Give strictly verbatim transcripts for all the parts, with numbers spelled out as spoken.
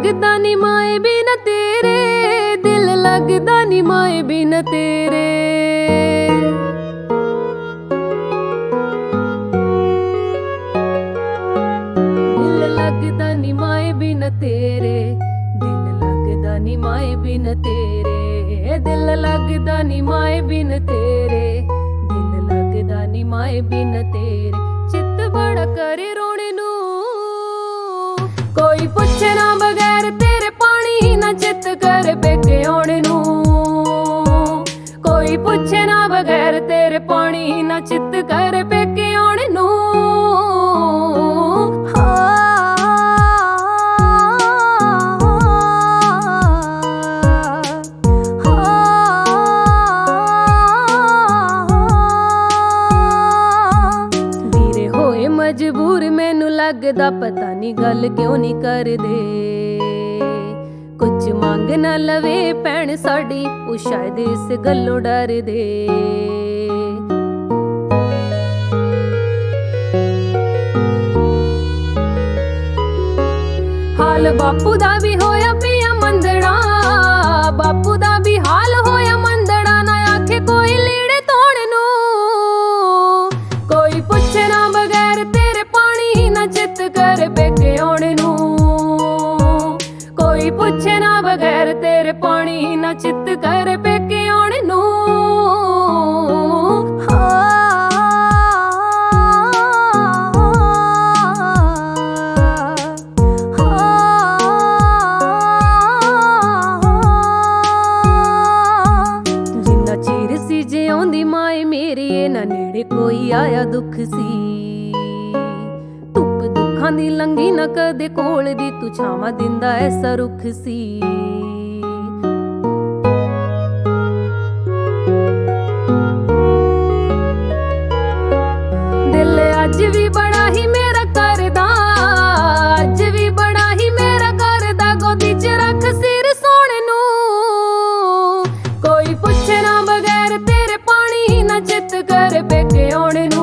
लगदा नी माए बिना तेरे, दिल लगदा नी माए बिना तेरे। दिल लगदा नी माए बिना तेरे, दिल लगदा नी माए बिना तेरे। दिल लगदा नी माए बिना तेरे, दिल लगदा नी माए बिना तेरे। चित बड़ा करे रोने नू, कोई पुछे ना बगैर तेरे पानी ना चित कर बेके आने नू। कोई पुछे ना बगैर तेरे पानी ना चित कर बेके आने नू। मजबूर मैनू लगदा पता नी गल क्यों नी कर दे। कुछ मंग ना लवे भैन साडी, ओ शायद इस गल्लों डर दे। हाल बापू दा भी होया पिया मंदड़ा, बापू दा भी हाल होया मंदड़ा। ना आखे कोई लीड़े धोने नू, कोई पुछे ना बगैर तेरे पानी ना चित कर बेके आने नू। कोई पुछे ना बगैर तेरे पानी ना चित कर बेके आने नू। जिन्ना चीर सी जे आउंदी माए मेरी, ना नेड़े कोई आया दुख सी। धुप दुखां दी लंघी ना कदे कोल दी, तू छावां दिंदा ऐसा रुख सी। दिल अज भी बड़ा ही मेरा करदा, अज भी बड़ा ही मेरा करदा। गोदी च रख सिर सोने नू, कोई पुछे ना बगैर तेरे पानी ना चित कर बेके आने नू।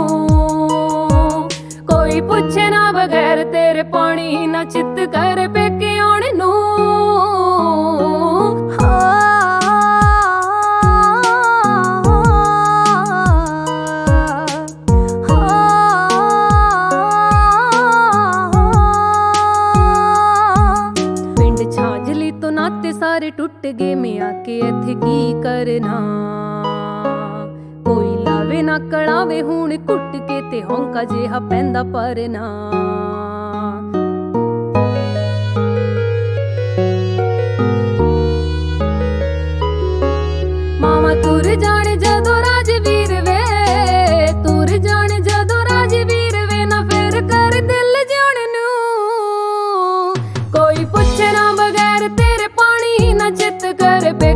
कोई पुछे ना बगैर तेरे पानी ना चित कर बेके आने नू। पिंड छांजली तो नाते सारे टुट गए, मैं आके इत्थे की करना। कोई लावे ना कड़ावे हुण कुट के, ते होंका जिहा पैंदा परना। मामा तुर जाने जदों राजवीर वे, तुर जाने जदों राजवीर वे। ना फिर कर दिल जाने नू, कोई पुछे ना बगैर तेरे पानी ना चित कर।